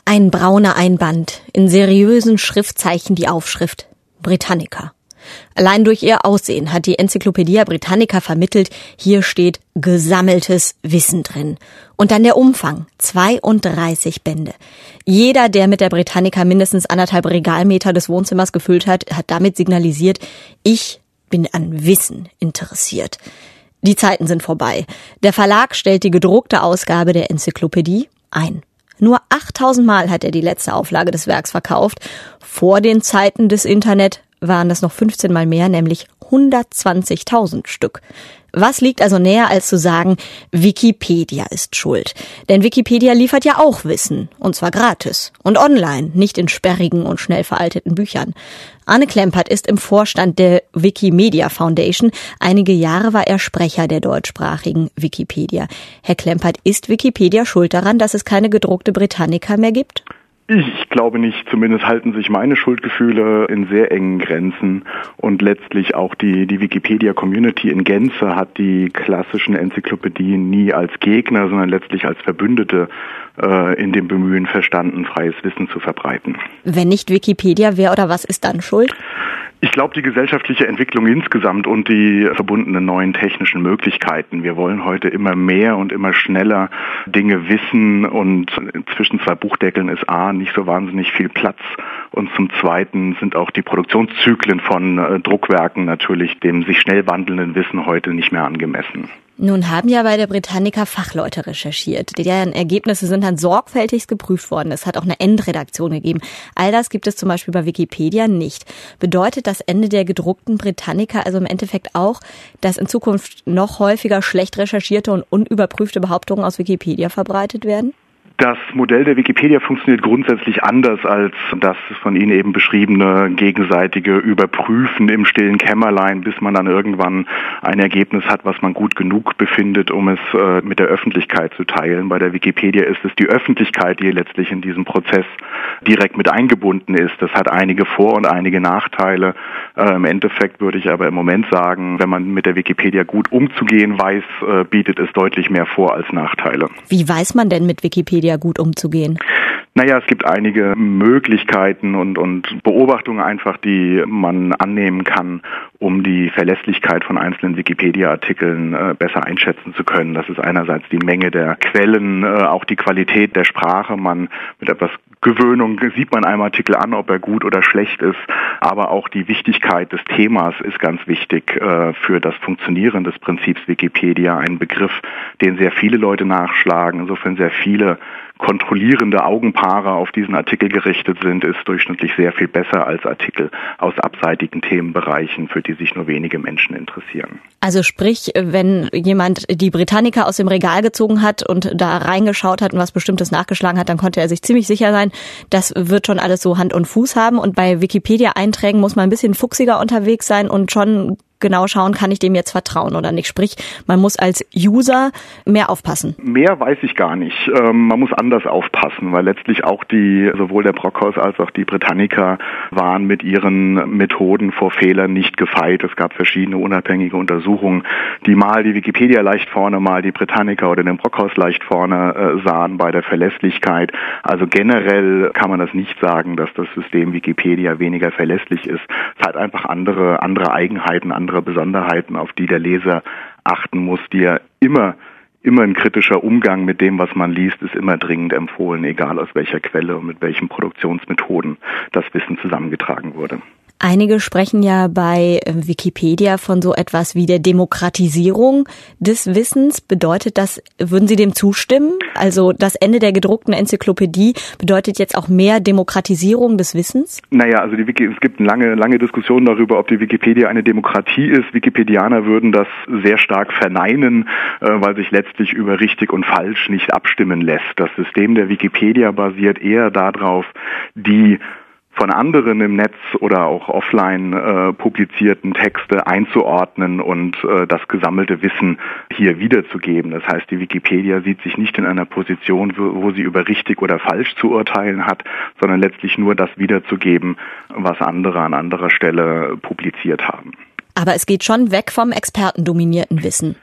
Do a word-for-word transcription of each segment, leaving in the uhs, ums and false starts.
Ein brauner Einband, in seriösen Schriftzeichen die Aufschrift Britannica. Allein durch ihr Aussehen hat die Encyclopaedia Britannica vermittelt, hier steht gesammeltes Wissen drin. Und dann der Umfang, zweiunddreißig Bände. Jeder, der mit der Britannica mindestens anderthalb Regalmeter des Wohnzimmers gefüllt hat, hat damit signalisiert, ich bin an Wissen interessiert. Die Zeiten sind vorbei. Der Verlag stellt die gedruckte Ausgabe der Enzyklopädie ein. Nur achttausend Mal hat er die letzte Auflage des Werks verkauft. Vor den Zeiten des Internet waren das noch fünfzehn Mal mehr, nämlich hundertzwanzigtausend Stück. Was liegt also näher, als zu sagen, Wikipedia ist schuld? Denn Wikipedia liefert ja auch Wissen, und zwar gratis und online, nicht in sperrigen und schnell veralteten Büchern. Arne Klempert ist im Vorstand der Wikimedia Foundation. Einige Jahre war er Sprecher der deutschsprachigen Wikipedia. Herr Klempert, ist Wikipedia schuld daran, dass es keine gedruckte Britannica mehr gibt? Ich glaube nicht. Zumindest halten sich meine Schuldgefühle in sehr engen Grenzen. Und letztlich auch die, die Wikipedia-Community in Gänze hat die klassischen Enzyklopädien nie als Gegner, sondern letztlich als Verbündete äh, in dem Bemühen verstanden, freies Wissen zu verbreiten. Wenn nicht Wikipedia, wer oder was ist dann schuld? Ich glaube, die gesellschaftliche Entwicklung insgesamt und die verbundenen neuen technischen Möglichkeiten. Wir wollen heute immer mehr und immer schneller Dinge wissen, und zwischen zwei Buchdeckeln ist A, nicht so wahnsinnig viel Platz, und zum Zweiten sind auch die Produktionszyklen von äh, Druckwerken natürlich dem sich schnell wandelnden Wissen heute nicht mehr angemessen. Nun haben ja bei der Britannica Fachleute recherchiert. Deren Ergebnisse sind dann sorgfältigst geprüft worden. Es hat auch eine Endredaktion gegeben. All das gibt es zum Beispiel bei Wikipedia nicht. Bedeutet das Ende der gedruckten Britannica also im Endeffekt auch, dass in Zukunft noch häufiger schlecht recherchierte und unüberprüfte Behauptungen aus Wikipedia verbreitet werden? Das Modell der Wikipedia funktioniert grundsätzlich anders als das von Ihnen eben beschriebene gegenseitige Überprüfen im stillen Kämmerlein, bis man dann irgendwann ein Ergebnis hat, was man gut genug befindet, um es äh, mit der Öffentlichkeit zu teilen. Bei der Wikipedia ist es die Öffentlichkeit, die letztlich in diesem Prozess direkt mit eingebunden ist. Das hat einige Vor- und einige Nachteile. Äh, im Endeffekt würde ich aber im Moment sagen, wenn man mit der Wikipedia gut umzugehen weiß, äh, bietet es deutlich mehr Vor- als Nachteile. Wie weiß man denn mit Wikipedia gut umzugehen? Naja, es gibt einige Möglichkeiten und, und Beobachtungen einfach, die man annehmen kann, um die Verlässlichkeit von einzelnen Wikipedia-Artikeln äh, besser einschätzen zu können. Das ist einerseits die Menge der Quellen, äh, auch die Qualität der Sprache. Man mit etwas Gewöhnung sieht man einem Artikel an, ob er gut oder schlecht ist, aber auch die Wichtigkeit des Themas ist ganz wichtig äh, für das Funktionieren des Prinzips Wikipedia. Ein Begriff, den sehr viele Leute nachschlagen, insofern sehr viele kontrollierende Augenpaare auf diesen Artikel gerichtet sind, ist durchschnittlich sehr viel besser als Artikel aus abseitigen Themenbereichen, für die sich nur wenige Menschen interessieren. Also sprich, wenn jemand die Britannica aus dem Regal gezogen hat und da reingeschaut hat und was Bestimmtes nachgeschlagen hat, dann konnte er sich ziemlich sicher sein, das wird schon alles so Hand und Fuß haben. Und bei Wikipedia-Einträgen muss man ein bisschen fuchsiger unterwegs sein und schon genau schauen, kann ich dem jetzt vertrauen oder nicht. Sprich, man muss als User mehr aufpassen. Mehr weiß ich gar nicht. Ähm, man muss anders aufpassen, weil letztlich auch die, sowohl der Brockhaus als auch die Britannica waren mit ihren Methoden vor Fehlern nicht gefeit. Es gab verschiedene unabhängige Untersuchungen, die mal die Wikipedia leicht vorne, mal die Britannica oder den Brockhaus leicht vorne äh, sahen bei der Verlässlichkeit. Also generell kann man das nicht sagen, dass das System Wikipedia weniger verlässlich ist. Es hat einfach andere, andere Eigenheiten, andere Besonderheiten, auf die der Leser achten muss, die er immer, immer ein kritischer Umgang mit dem, was man liest, ist immer dringend empfohlen, egal aus welcher Quelle und mit welchen Produktionsmethoden das Wissen zusammengetragen wurde. Einige sprechen ja bei Wikipedia von so etwas wie der Demokratisierung des Wissens. Bedeutet das, würden Sie dem zustimmen? Also das Ende der gedruckten Enzyklopädie bedeutet jetzt auch mehr Demokratisierung des Wissens? Naja, also die Wiki, es gibt eine lange, lange Diskussion darüber, ob die Wikipedia eine Demokratie ist. Wikipedianer würden das sehr stark verneinen, weil sich letztlich über richtig und falsch nicht abstimmen lässt. Das System der Wikipedia basiert eher darauf, die von anderen im Netz oder auch offline äh, publizierten Texte einzuordnen und äh, das gesammelte Wissen hier wiederzugeben. Das heißt, die Wikipedia sieht sich nicht in einer Position, wo, wo sie über richtig oder falsch zu urteilen hat, sondern letztlich nur das wiederzugeben, was andere an anderer Stelle publiziert haben. Aber es geht schon weg vom expertendominierten Wissen.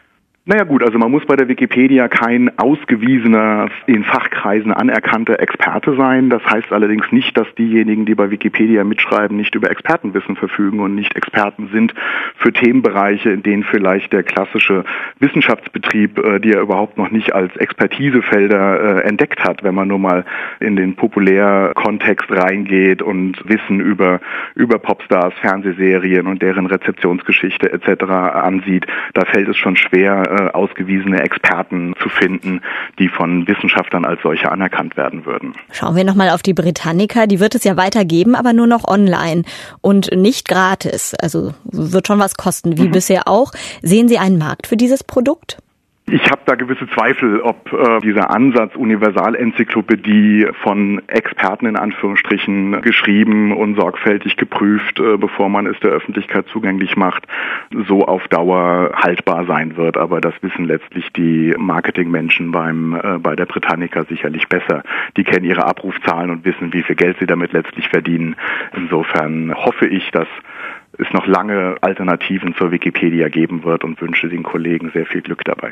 Naja gut, also man muss bei der Wikipedia kein ausgewiesener, in Fachkreisen anerkannter Experte sein. Das heißt allerdings nicht, dass diejenigen, die bei Wikipedia mitschreiben, nicht über Expertenwissen verfügen und nicht Experten sind für Themenbereiche, in denen vielleicht der klassische Wissenschaftsbetrieb, die er überhaupt noch nicht als Expertisefelder entdeckt hat, wenn man nur mal in den Populärkontext reingeht und Wissen über, über Popstars, Fernsehserien und deren Rezeptionsgeschichte et cetera ansieht. Da fällt es schon schwer, ausgewiesene Experten zu finden, die von Wissenschaftlern als solche anerkannt werden würden. Schauen wir nochmal auf die Britannica. Die wird es ja weitergeben, aber nur noch online und nicht gratis. Also wird schon was kosten, wie mhm. bisher auch. Sehen Sie einen Markt für dieses Produkt? Ich habe da gewisse Zweifel, ob äh, dieser Ansatz Universalenzyklopädie von Experten in Anführungsstrichen geschrieben und sorgfältig geprüft, äh, bevor man es der Öffentlichkeit zugänglich macht, so auf Dauer haltbar sein wird. Aber das wissen letztlich die Marketingmenschen beim äh, bei der Britannica sicherlich besser. Die kennen ihre Abrufzahlen und wissen, wie viel Geld sie damit letztlich verdienen. Insofern hoffe ich, dass es noch lange Alternativen zur Wikipedia geben wird und wünsche den Kollegen sehr viel Glück dabei.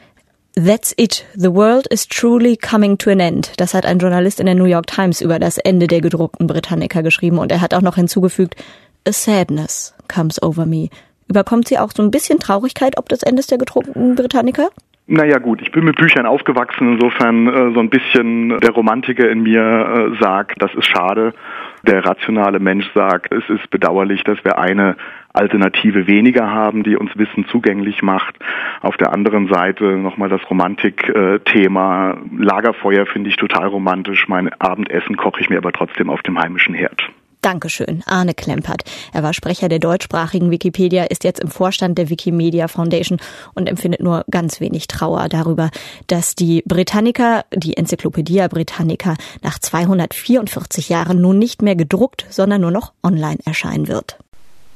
That's it. The world is truly coming to an end. Das hat ein Journalist in der New York Times über das Ende der gedruckten Britannica geschrieben und er hat auch noch hinzugefügt, a sadness comes over me. Überkommt Sie auch so ein bisschen Traurigkeit ob des Endes der gedruckten Britannica? Naja gut, ich bin mit Büchern aufgewachsen, insofern äh, so ein bisschen der Romantiker in mir äh, sagt, das ist schade. Der rationale Mensch sagt, es ist bedauerlich, dass wir eine Alternative weniger haben, die uns Wissen zugänglich macht. Auf der anderen Seite nochmal das Romantik-Thema. Lagerfeuer finde ich total romantisch. Mein Abendessen koche ich mir aber trotzdem auf dem heimischen Herd. Dankeschön, Arne Klempert. Er war Sprecher der deutschsprachigen Wikipedia, ist jetzt im Vorstand der Wikimedia Foundation und empfindet nur ganz wenig Trauer darüber, dass die Britannica, die Enzyklopädie Britannica, nach zweihundertvierundvierzig Jahren nun nicht mehr gedruckt, sondern nur noch online erscheinen wird.